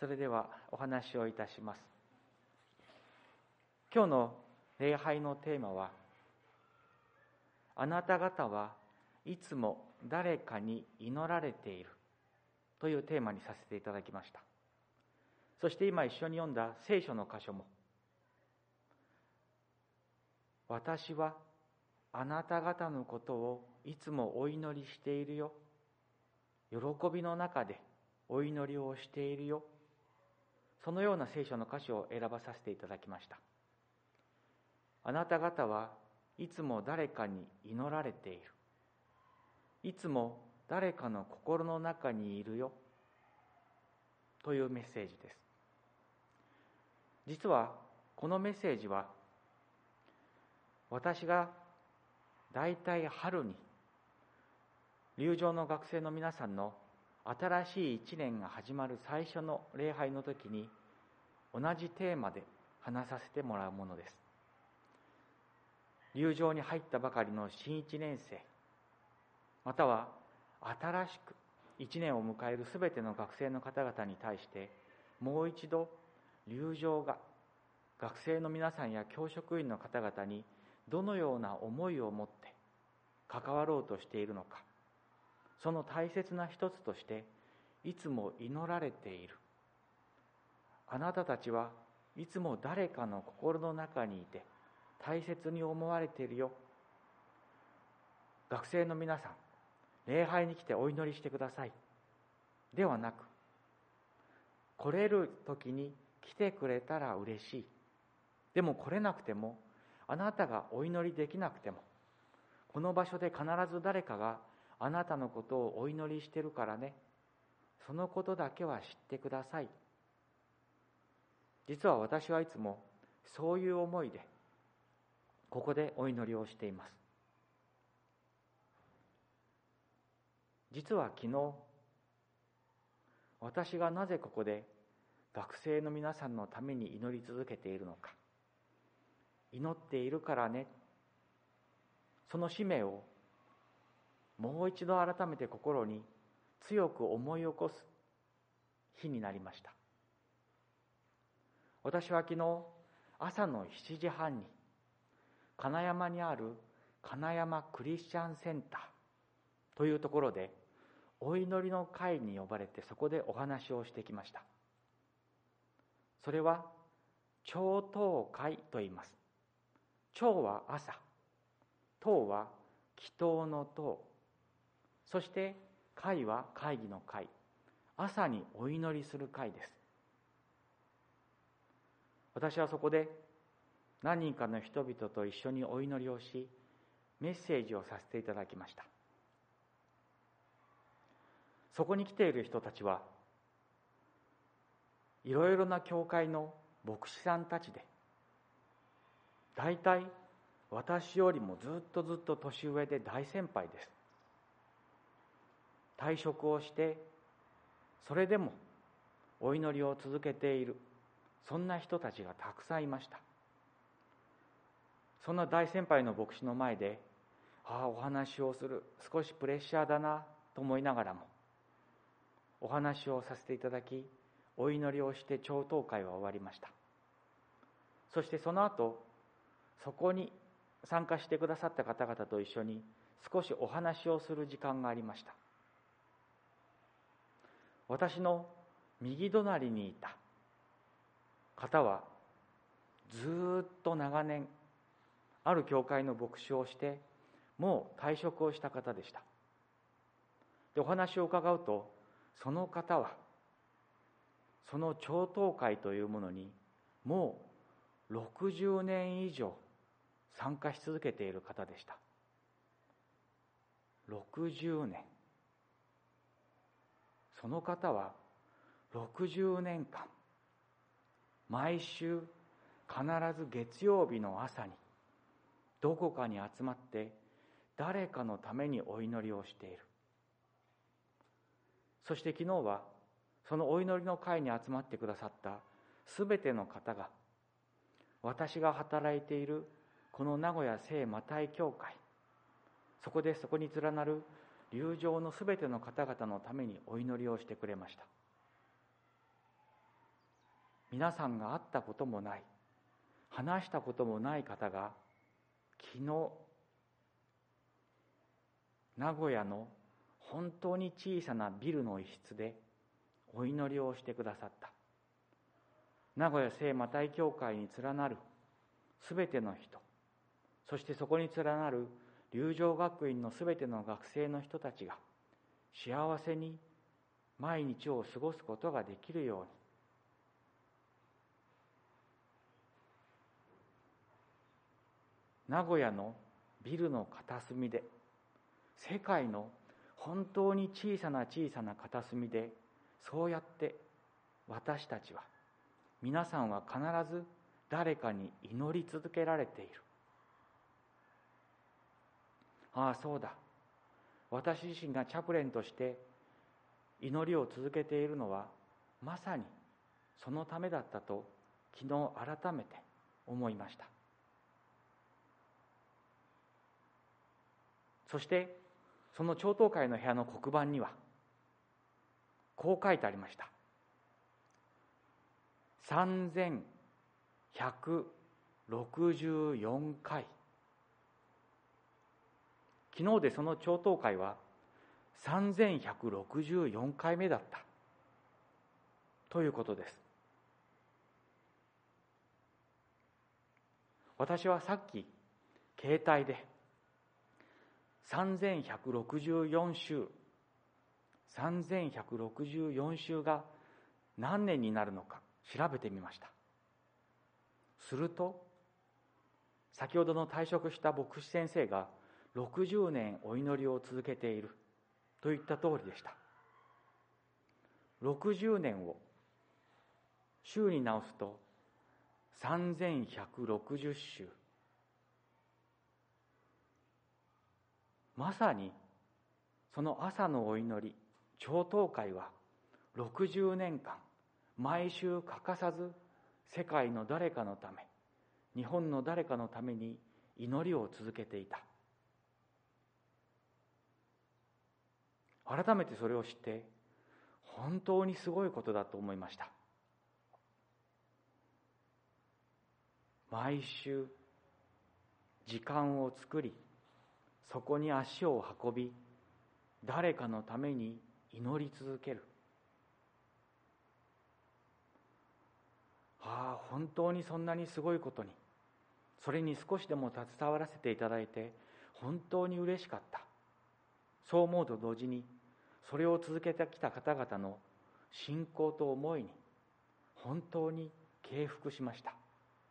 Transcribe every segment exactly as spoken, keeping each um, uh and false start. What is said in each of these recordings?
それではお話をいたします。今日の礼拝のテーマは、あなた方はいつも誰かに祈られているというテーマにさせていただきました。そして今一緒に読んだ聖書の箇所も、私はあなた方のことをいつもお祈りしているよ。喜びの中でお祈りをしているよ。そのような聖書の箇所を選ばさせていただきました。あなた方はいつも誰かに祈られている。いつも誰かの心の中にいるよ。というメッセージです。実はこのメッセージは、私がだいたい春に龍城の学生の皆さんの新しい一年が始まる最初の礼拝の時に同じテーマで話させてもらうものです。龍城に入ったばかりの新一年生、または新しく一年を迎えるすべての学生の方々に対して、もう一度龍城が学生の皆さんや教職員の方々にどのような思いを持って関わろうとしているのか、その大切な一つとして、いつも祈られている。あなたたちはいつも誰かの心の中にいて大切に思われているよ。学生の皆さん、礼拝に来てお祈りしてくださいではなく、来れる時に来てくれたら嬉しい。でも来れなくても、あなたがお祈りできなくても、この場所で必ず誰かがあなたのことをお祈りしてるからね。そのことだけは知ってください。実は私はいつもそういう思いでここでお祈りをしています。実は昨日、私がなぜここで学生の皆さんのために祈り続けているのか、祈っているからね、その使命をもう一度改めて心に強く思い起こす日になりました。私は昨日朝のしちじはんに金山にある金山クリスチャンセンターというところでお祈りの会に呼ばれて、そこでお話をしてきました。それは朝祷会と言います。朝は朝、祷は祈祷の祷、そして会は会議の会、朝にお祈りする会です。私はそこで何人かの人々と一緒にお祈りをし、メッセージをさせていただきました。そこに来ている人たちはいろいろな教会の牧師さんたちで、大体私よりもずっとずっと年上で大先輩です。退職をして、それでもお祈りを続けている、そんな人たちがたくさんいました。そんな大先輩の牧師の前で、ああお話をする、少しプレッシャーだなと思いながらもお話をさせていただき、お祈りをして朝祷会は終わりました。そしてその後、そこに参加してくださった方々と一緒に少しお話をする時間がありました。私の右隣にいた方はずっと長年ある教会の牧師をしてもう退職をした方でした。で、お話を伺うと、その方はその朝祷会というものにもうろくじゅうねん以上参加し続けている方でした。ろくじゅうねん。その方はろくじゅうねんかん毎週必ず月曜日の朝にどこかに集まって誰かのためにお祈りをしている。そして昨日はそのお祈りの会に集まってくださったすべての方が、私が働いているこの名古屋聖マタイ教会、そこでそこに連なる龍城のすべての方々のためにお祈りをしてくれました。 皆さんが会ったこともない、話したこともない方が昨日名古屋の本当に小さなビルの一室でお祈りをしてくださった。名古屋聖マタイ教会に連なるすべての人、そしてそこに連なる龍城学院のすべての学生の人たちが幸せに毎日を過ごすことができるように、名古屋のビルの片隅で、世界の本当に小さな小さな片隅で、そうやって私たちは、皆さんは必ず誰かに祈り続けられている。ああ、そうだ。私自身がチャプレンとして祈りを続けているのは、まさにそのためだったと昨日改めて思いました。そしてその長祷会の部屋の黒板にはこう書いてありました。さんぜんひゃくろくじゅうよんかい。昨日でその長祷会はさんぜんひゃくろくじゅうよんかいめだったということです。私はさっき携帯でさんぜんひゃくろくじゅうよんしゅう、さんぜんひゃくろくじゅうよんしゅうが何年になるのか調べてみました。すると、先ほどの退職した牧師先生がろくじゅうねんお祈りを続けているといった通りでした。ろくじゅうねんを週に直すとさんぜんひゃくろくじゅっしゅう。まさにその朝のお祈り、長祷会はろくじゅうねんかん毎週欠かさず世界の誰かのため、日本の誰かのために祈りを続けていた。改めてそれを知って本当にすごいことだと思いました。毎週時間を作り、そこに足を運び、誰かのために祈り続ける。ああ、本当にそんなにすごいことに、それに少しでも携わらせていただいて本当に嬉しかった。そう思うと同時に、それを続けてきた方々の信仰と思いに本当に敬服しました。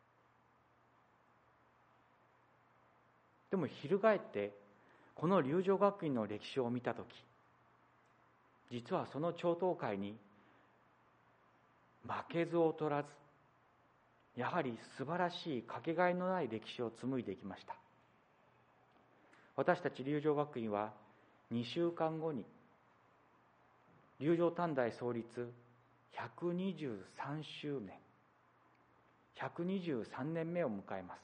でも翻ってこの龍城学院の歴史を見たとき、実はその長祷会に負けず劣らず、やはり素晴らしいかけがえのない歴史を紡いできました。私たち龍城学院はにしゅうかんごに龍城短大創立ひゃくにじゅうさんしゅうねん、ひゃくにじゅうさんねんめを迎えます。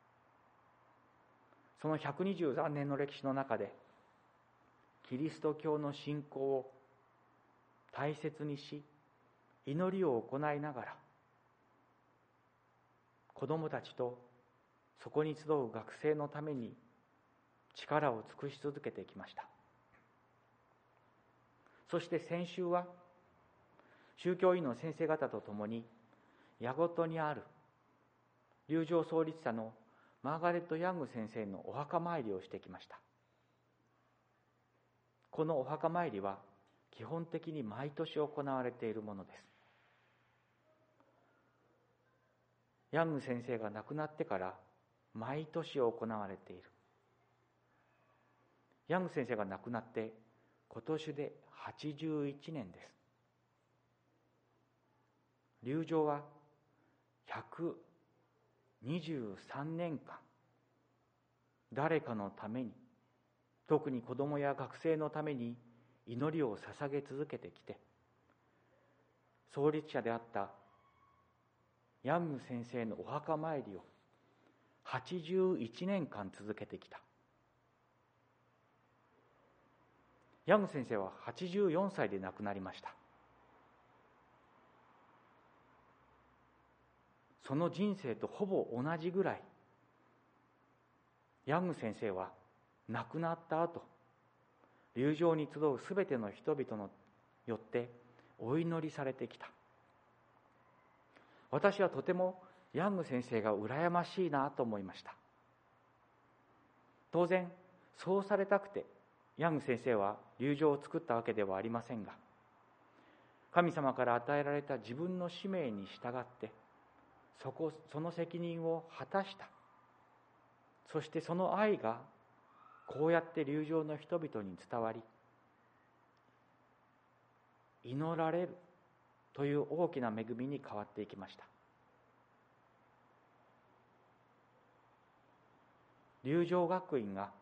そのひゃくにじゅうさんねんの歴史の中で、キリスト教の信仰を大切にし、祈りを行いながら、子どもたちとそこに集う学生のために力を尽くし続けてきました。そして先週は宗教院の先生方と共に矢事にある龍城創立者のマーガレット・ヤング先生のお墓参りをしてきました。このお墓参りは基本的に毎年行われているものです。ヤング先生が亡くなってから毎年行われている。ヤング先生が亡くなって今年ではちじゅういちねんです。龍城はひゃくにじゅうさんねんかん、誰かのために、特に子どもや学生のために祈りを捧げ続けてきて、創立者であったヤング先生のお墓参りをはちじゅういちねんかん続けてきた。ヤング先生ははちじゅうよんさいで亡くなりました。 その人生とほぼ同じぐらい、ヤング先生は亡くなった後、流浄に集うすべての人々によってお祈りされてきた。私はとてもヤング先生が羨ましいなと思いました。当然、そうされたくてヤング先生は流浄を作ったわけではありませんが、神様から与えられた自分の使命に従ってそこその責任を果たした。そしてその愛がこうやって流浄の人々に伝わり、祈られるという大きな恵みに変わっていきました。流浄学院が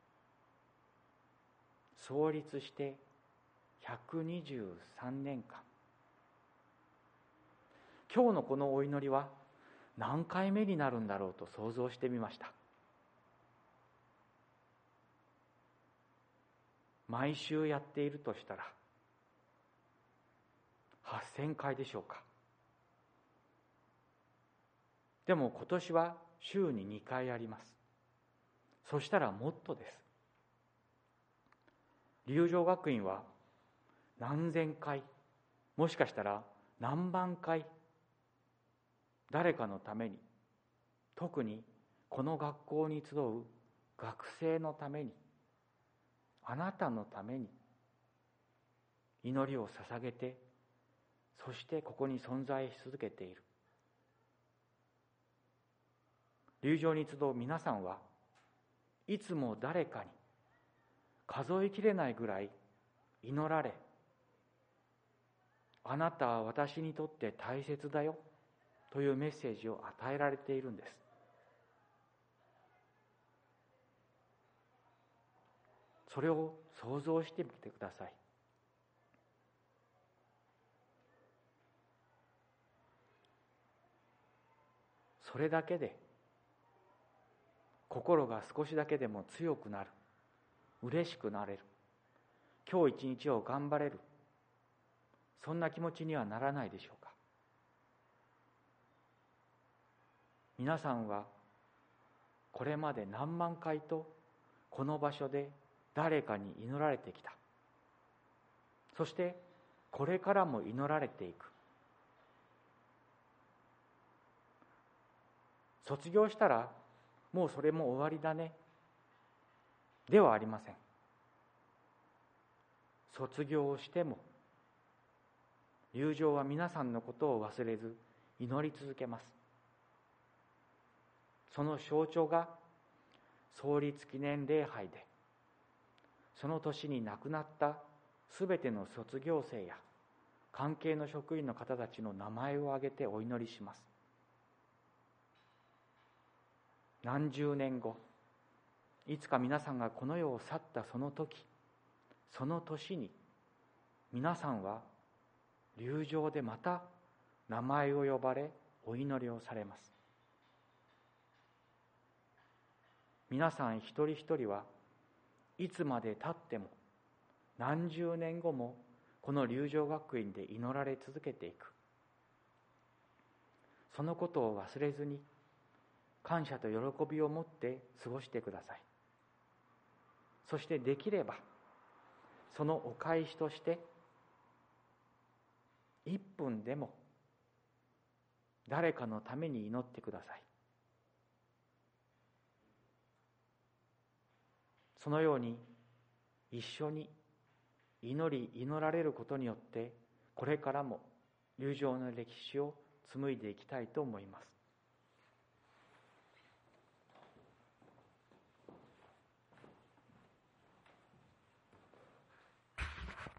創立してひゃくにじゅうさんねんかん、今日のこのお祈りは何回目になるんだろうと想像してみました。毎週やっているとしたらはっせんかいでしょうか。でも今年は週ににかいあります。そしたらもっとです。流浄学院は何千回、もしかしたら何万回、誰かのために、特にこの学校に集う学生のために、あなたのために祈りを捧げて、そしてここに存在し続けている。流浄に集う皆さんはいつも誰かに数えきれないぐらい祈られ、あなたは私にとって大切だよというメッセージを与えられているんです。それを想像してみてください。それだけで心が少しだけでも強くなる、嬉しくなれる、今日一日を頑張れる、そんな気持ちにはならないでしょうか。皆さんはこれまで何万回とこの場所で誰かに祈られてきた。そしてこれからも祈られていく。卒業したらもうそれも終わりだねではありません。卒業をしても流浄は皆さんのことを忘れず祈り続けます。その象徴が創立記念礼拝で、その年に亡くなったすべての卒業生や関係の職員の方たちの名前を挙げてお祈りします。何十年後、いつか皆さんがこの世を去ったその時、その年に皆さんは流浄でまた名前を呼ばれお祈りをされます。皆さん一人一人はいつまで経っても何十年後もこの流浄学院で祈られ続けていく。そのことを忘れずに感謝と喜びを持って過ごしてください。そしてできればそのお返しとしていっぷんでも誰かのために祈ってください。そのように一緒に祈り祈られることによって、これからも流浄の歴史を紡いでいきたいと思います。